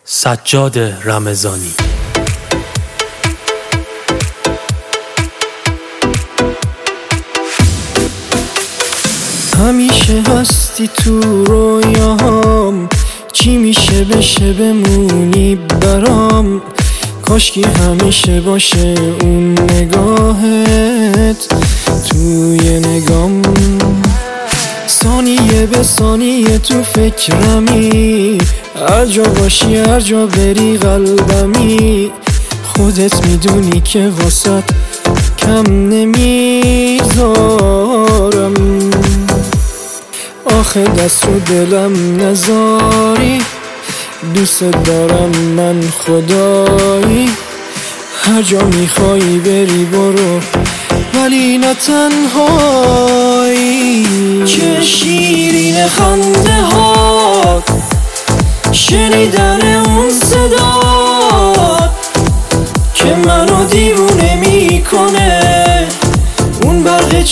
سجاد رمضانی. همیشه هستی تو رویاهام، چی میشه بشه بمونی برام. کاشکی همیشه باشه اون نگاهت توی نگام. ثانیه به ثانیه تو فکرمی، هر جا باشی هر جا بری قلبمی. خودت میدونی که واسط کم نمیذارم. آخه دست رو دلم نذاری، دوست دارم من خدایی. هر جا میخوایی بری برو ولی نه تنهایی. چه شیرین خنده ها، شنیدن اون صدا که منو دیوونه میکنه. اون برق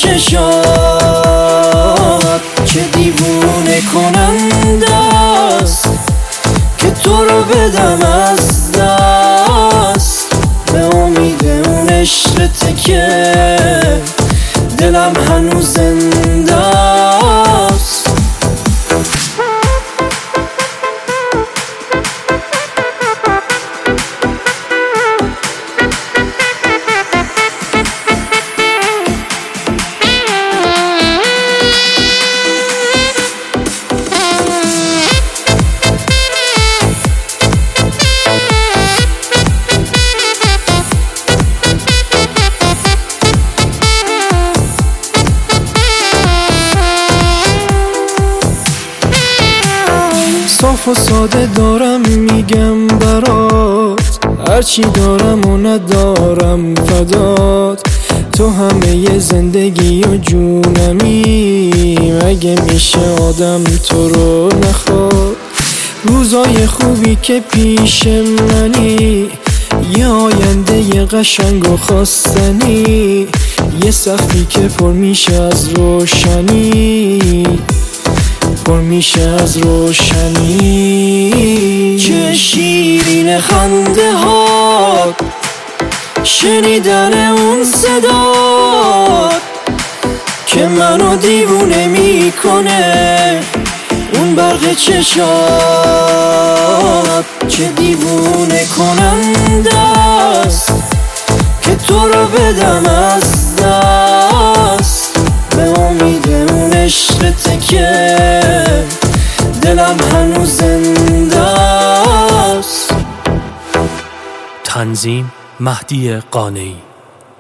چشات چه دیوونه کننده است که تو رو بدم از دست. به امید اون عشقته که دلم هنوز زنده است. صاف و ساده دارم میگم برات، هرچی دارم و ندارم فدات. تو همه زندگی و جونمی، مگه میشه آدم تو رو نخواد. روزای خوبی که پیش منی، یه آینده قشنگ و خواستنی. یه سقفی که پر میشه از روشنی، پر میشه از روشنی. چه شیرین خنده ها، شنیدن اون صدا که منو دیوونه میکنه. اون برق چشات چه دیوونه کننده است که تو رو بدم از دست. به امید اون عشقته که دلم هنوز زنده است. تنظیم مهدی قانعی.